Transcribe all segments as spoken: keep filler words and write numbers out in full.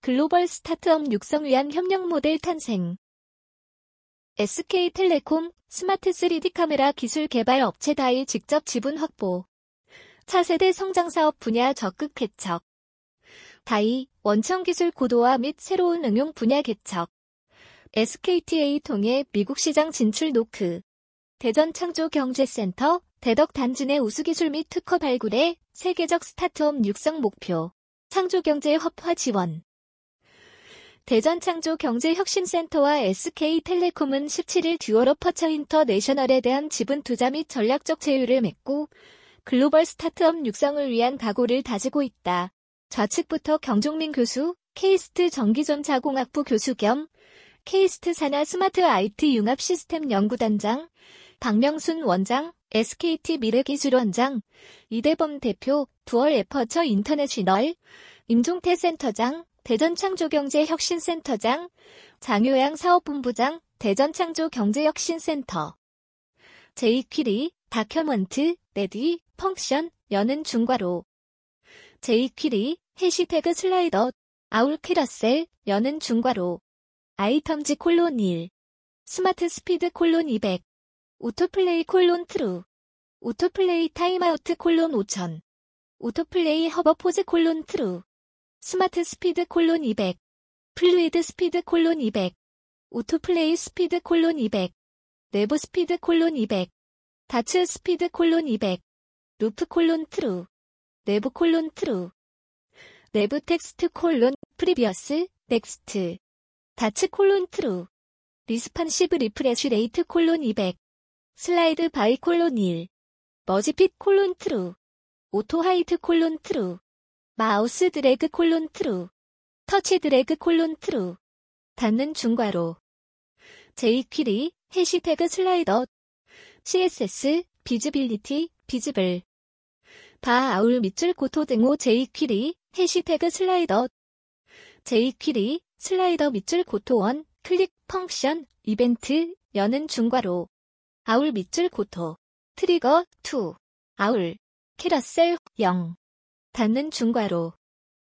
글로벌 스타트업 육성 위한 협력 모델 탄생. 에스케이텔레콤 스마트 쓰리디 카메라 기술 개발 업체 다이 직접 지분 확보. 차세대 성장사업 분야 적극 개척. 다이 원천 기술 고도화 및 새로운 응용 분야 개척. 에스케이티에이 통해 미국 시장 진출 노크. 대전 창조경제센터 대덕 단지 내 우수기술 및 특허 발굴에 세계적 스타트업 육성 목표. 창조경제 허파 지원. 대전 창조경제혁신센터와 에스케이텔레콤은 십칠일 듀얼어퍼처 인터내셔널에 대한 지분 투자 및 전략적 제휴를 맺고 글로벌 스타트업 육성을 위한 각오를 다지고 있다. 좌측부터 경종민 교수, 케이스트 전기전자공학부 교수 겸 케이스트 산하 스마트 아이티 융합 시스템 연구단장, 박명순 원장, 에스케이티 미래기술원장, 이대범 대표, 듀얼어퍼처 인터내셔널, 임종태 센터장, 대전창조경제혁신센터장, 장효양 사업본부장, 대전창조경제혁신센터. 제이퀴리, 다큐먼트, 레디, 펑션, 여는 중괄호. 제이퀴리, 해시태그 슬라이더, 아울 캐러셀, 여는 중괄호. 아이텀즈 콜론 일. 스마트 스피드 콜론 이백. 오토플레이 콜론 트루. 오토플레이 타임아우트 콜론 오천. 오토플레이 허버포즈 콜론 트루. 스마트 스피드 콜론 이백. 플루이드 스피드 콜론 이백. 오토플레이 스피드 콜론 이백. 내부 스피드 콜론 이백. 다츠 스피드 콜론 이백. 루프 콜론 트루. 내부 콜론 트루. 내부 텍스트 콜론 프리비어스 넥스트. 다츠 콜론 트루. 리스판시브 리프레쉬 레이트 콜론 이백. 슬라이드 바이 콜론 일. 머지핏 콜론 트루. 오토 하이트 콜론 트루. 마우스 드래그 콜론 트루. 터치 드래그 콜론 트루. 닫는 중괄호. 제이퀴리, 해시태그 슬라이더. 씨에스에스, 비즈빌리티, 비즈블. 바 아울 밑줄 고토 등호 제이퀴리, 해시태그 슬라이더. 제이퀴리, 슬라이더 밑줄 고토 원, 클릭, 펑션, 이벤트, 여는 중괄호. 아울 밑줄 고토. 트리거, 이. 아울. 캐러셀, 영. 닫는 중괄호.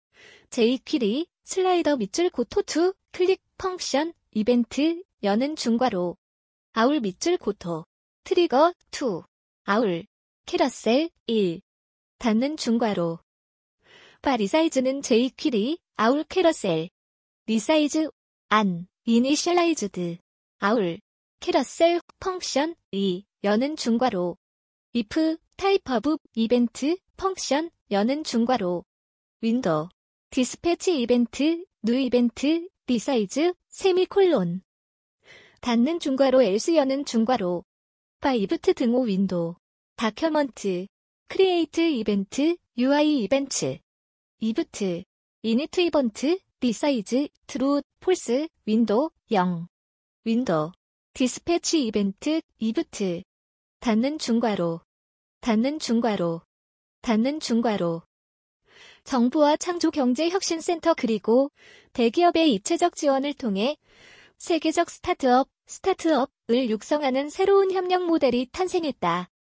제이퀴리, 슬라이더 밑줄 고토 이, 클릭, 펑션, 이벤트, 여는 중괄호. 아울 밑줄 고토. 트리거, 이. 아울. 캐러셀, 일. 닫는 중괄호. 바 리사이즈는 제이퀴리, 아울 캐러셀. 리사이즈, 안, 이니셜라이즈드. 아울. 캐러셀, 펑션, 이, 여는 중괄호. if, 타입 오브, 이벤트, 펑션, 여는 중괄호. 윈도우. 디스패치 이벤트, 뉴 이벤트, 리사이즈, 세미콜론. 닫는 중괄호 else 여는 중괄호. 바 이브트 등호 윈도우. 다큐먼트. 크리에이트 이벤트, 유아이 이벤트. 이브트. 이니트 이번트, 리사이즈, 트루, 폴스, 윈도우, 영. 윈도우. 디스패치 이벤트, 이브트. 닫는 중괄호. 닫는 중괄호. 닫는 중괄호. 정부와 창조경제혁신센터 그리고 대기업의 입체적 지원을 통해 세계적 스타트업, 스타트업을 육성하는 새로운 협력 모델이 탄생했다.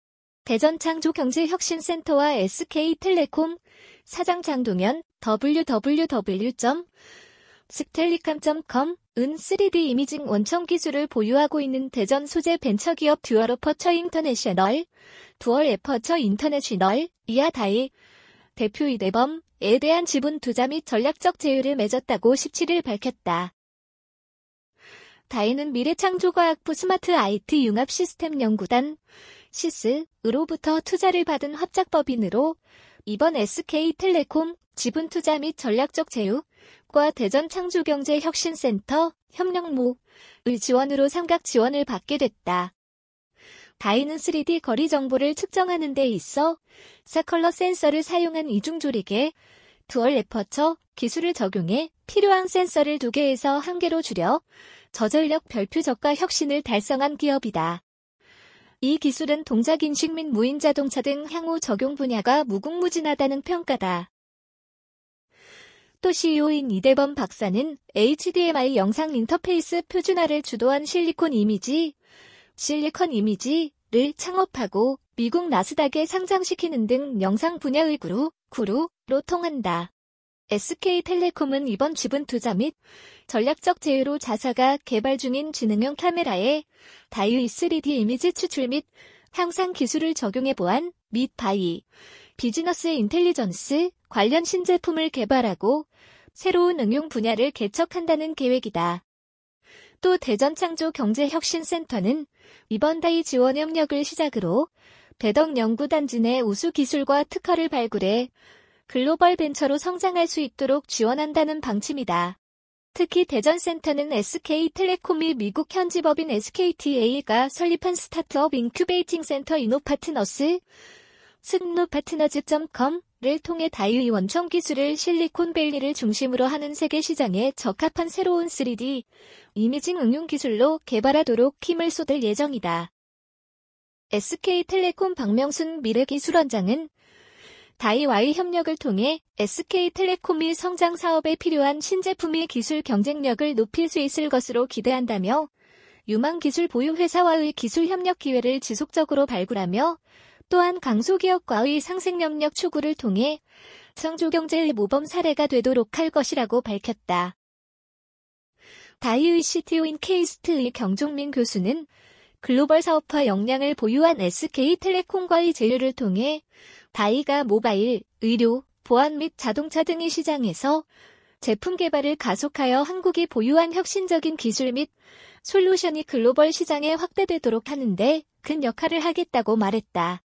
대전창조경제혁신센터와 에스케이텔레콤 사장 장동현 더블유 더블유 더블유 점 스텔리캄 점 컴은 쓰리디 이미징 원천 기술을 보유하고 있는 대전 소재 벤처기업 듀얼어퍼처 인터내셔널, 듀얼어퍼처 인터내셔널, 이하 다이 대표 이대범에 대한 지분 투자 및 전략적 제휴를 맺었다고 십칠일 밝혔다. 다이는 미래창조과학부 스마트 아이티 융합 시스템 연구단 시스으로부터 투자를 받은 합작법인으로 이번 에스케이텔레콤 지분 투자 및 전략적 제휴과 대전창조경제혁신센터 협력모의 지원으로 삼각 지원을 받게 됐다. 다이는 쓰리디 거리 정보를 측정하는 데 있어 사컬러 센서를 사용한 이중조리개, 듀얼어퍼처 기술을 적용해 필요한 센서를 두 개에서 한 개로 줄여 저전력 별표 저가 혁신을 달성한 기업이다. 이 기술은 동작인식 및 무인자동차 등 향후 적용 분야가 무궁무진하다는 평가다. 또 씨이오인 이대범 박사는 에이치디엠아이 영상 인터페이스 표준화를 주도한 실리콘 이미지, 실리콘 이미지를 창업하고 미국 나스닥에 상장시키는 등 영상 분야의 구루, 구루로 통한다. 에스케이텔레콤은 이번 지분 투자 및 전략적 제휴로 자사가 개발 중인 지능형 카메라에 다이 쓰리디 이미지 추출 및 향상 기술을 적용해 보안 및 바이, 비즈너스 인텔리전스 관련 신제품을 개발하고 새로운 응용 분야를 개척한다는 계획이다. 또 대전창조경제혁신센터는 이번 다이 지원 협력을 시작으로 대덕 연구단지 내 우수 기술과 특허를 발굴해 글로벌 벤처로 성장할 수 있도록 지원한다는 방침이다. 특히 대전센터는 에스케이텔레콤 및 미국 현지 법인 에스케이티에이가 설립한 스타트업 인큐베이팅 센터 이노파트너스, 스노파트너즈 닷 컴을 통해 다이 원천 기술을 실리콘밸리를 중심으로 하는 세계 시장에 적합한 새로운 쓰리디 이미징 응용 기술로 개발하도록 힘을 쏟을 예정이다. 에스케이텔레콤 박명순 미래기술원장은 다이와의 협력을 통해 에스케이텔레콤이 성장 사업에 필요한 신제품의 기술 경쟁력을 높일 수 있을 것으로 기대한다며 유망 기술 보유 회사와의 기술 협력 기회를 지속적으로 발굴하며 또한 강소기업과의 상생 협력 추구를 통해 창조경제의 모범 사례가 되도록 할 것이라고 밝혔다. 다이의 씨티오인 케이스트의 경종민 교수는 글로벌 사업화 역량을 보유한 에스케이텔레콤과의 제휴를 통해 다이가 모바일, 의료, 보안 및 자동차 등의 시장에서 제품 개발을 가속하여 한국이 보유한 혁신적인 기술 및 솔루션이 글로벌 시장에 확대되도록 하는데 큰 역할을 하겠다고 말했다.